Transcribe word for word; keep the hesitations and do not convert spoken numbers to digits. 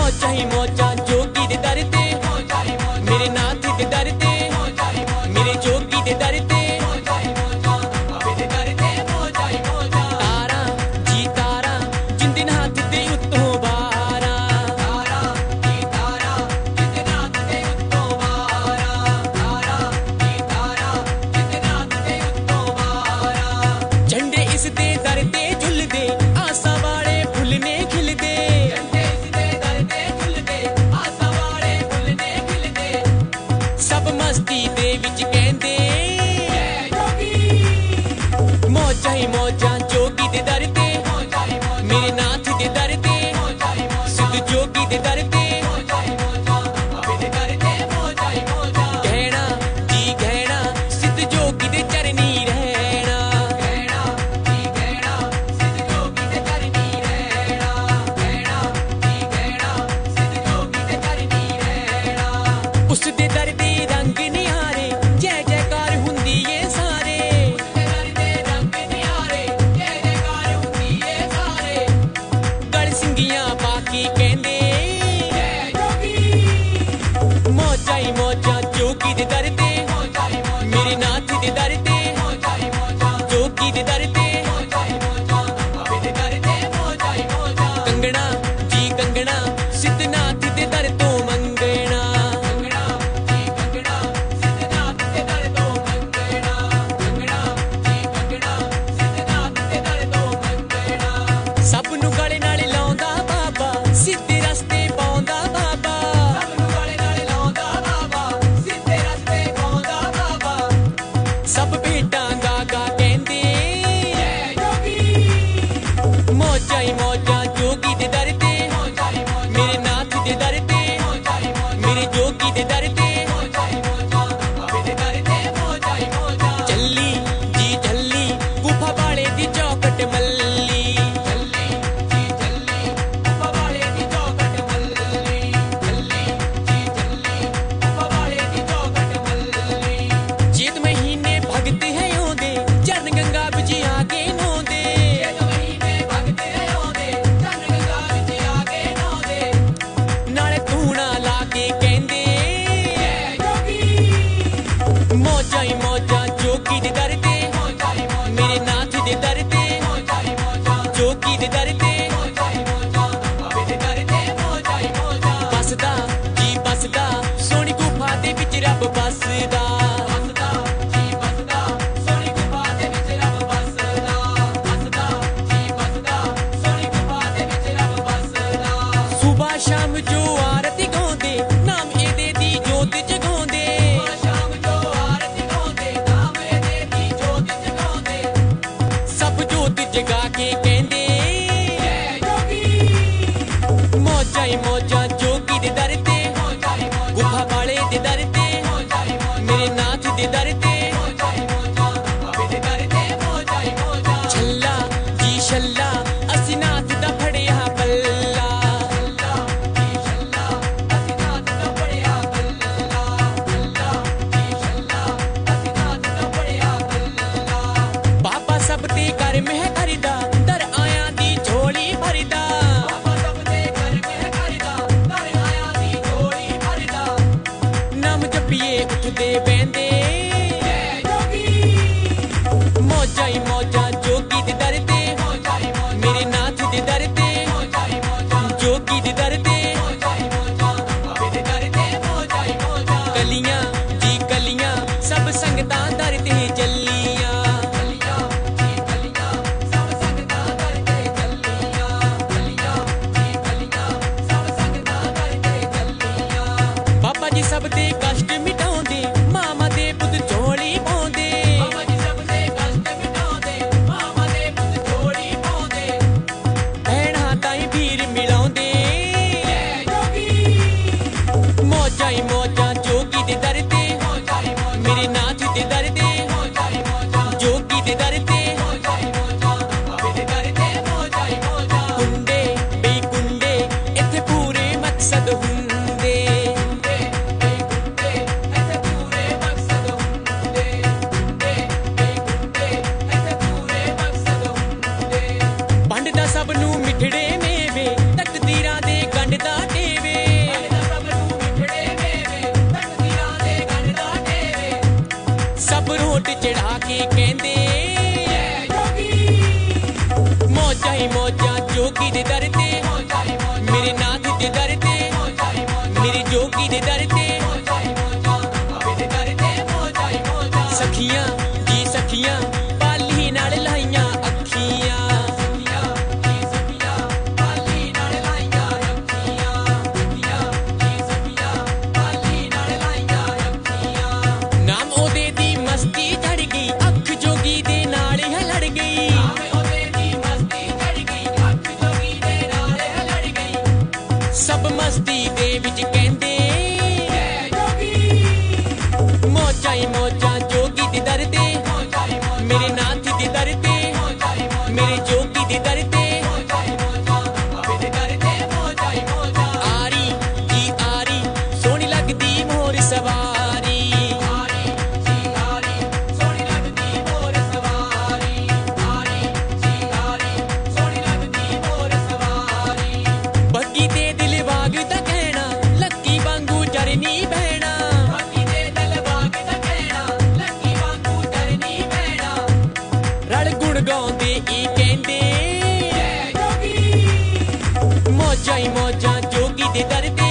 मौजा ही मौजा जोगी दे दर ते, मेरे नाथ दे दर ते, मेरे जोगी दे दर ते। तारा जी तारा जिंदे नाथ दे उत्तों बारा, झंडे इस दे दर ते झुलदे, आसा वाले फुल ने खिलदे। सब मस्ती दे विच कहंदे मौजा ही मौजा जोगी दे दर ते, मेरे नाथ दे दर ते, सिद्ध जोगी दे दर ते। कहना जी कहना सिद्ध जोगी दे चरनी रहना, उस दे दर दे रंग निहारे, जय जयकार हुंदी ए सारे। गल सिंगियां बाकी कहंदे मौजा ही मौजा जोगी दे दर ते, मेरे नाथ दे दर ते, जोगी दे दर ते। कंगना जी कंगना सिद्ध नाथ दे दर तो मंगना, सब नू गले नाल लाउंदा बाबा, सीधे रस्ते पाउंदा बाबा। सब भेटां गा गा कहंदे मौजा ही मौजा जोगी दे दर ते, मेरे नाथ दे दर ते, मेरे जोगी दे दर ते। चली जी चली गुफा वाले दी चौकट मल्ली, जेत महीने भगत है ओंदे, चरण गंगा बिच आके नौंदे। नाले धूना ला के कहंदे मौजा ही मौजा जोगी दे दर ते, मेरे नाथ दे दर ते, जोगी दे दर ते। बसदा जी बसदा सोनी गुफा दे विच रब बसदा, सुबह शाम जो आरती गाउंदे, नाम एदे दी जोत जगाउंदे। सब जोत जगा के कहंदे मौजा ही मौजा जोगी दे दर ते, गुफा वाले दे दर ते, मेरे नाथ दे दर ते। छल्ला जी छल्ला असी नाथ दा फड़िया पल्ला, बाबा सब दे घर में करदा, दर आया दी झोली भरदा। नाम जपिए उठदे बहंदे मौजा ही मौजा जोगी दे दर ते, मेरे नाथ दे दर ते, जोगी दे दर ते। कलियां जी कलियां सब संगतां दर ते जल्लियां, बाबा जी सब दे कष्ट मिटाउंदे, मामा दे पुत झोली पाउंदे। भैणां ताईं भीर मिलाउंदे मौजा ही मौजा जोगी दे दर ते, मेरे नाथ दे दर ते, जोगी दे दर ते। कुंडे बेकुंडे इत्थे पूरे मकसद हुंदे, जोगी दे दर ते मेरे नाथ दे दर ते मेरे जोगी दे दर ते सखियां जी सखियां पाली नाल लाइयां अखियां नाम ओदे दी मस्ती चढ़ गई अख जोगी दे नाल है लड़ गई सब मस्ती दे विच कहंदे मौजा ही मौजा जोगी दे दर ते मेरे नाथ दे दर ते मेरे जोगी दे दर ते आरी जी आरी सोहनी लगदी मोर सवारी बग्गी ते दिल बाग दा कहना लक्की वांगू चरनी बहना रल गुण गाउंदे ई कहंदे मौजा ही मौजा जोगी दे दर ते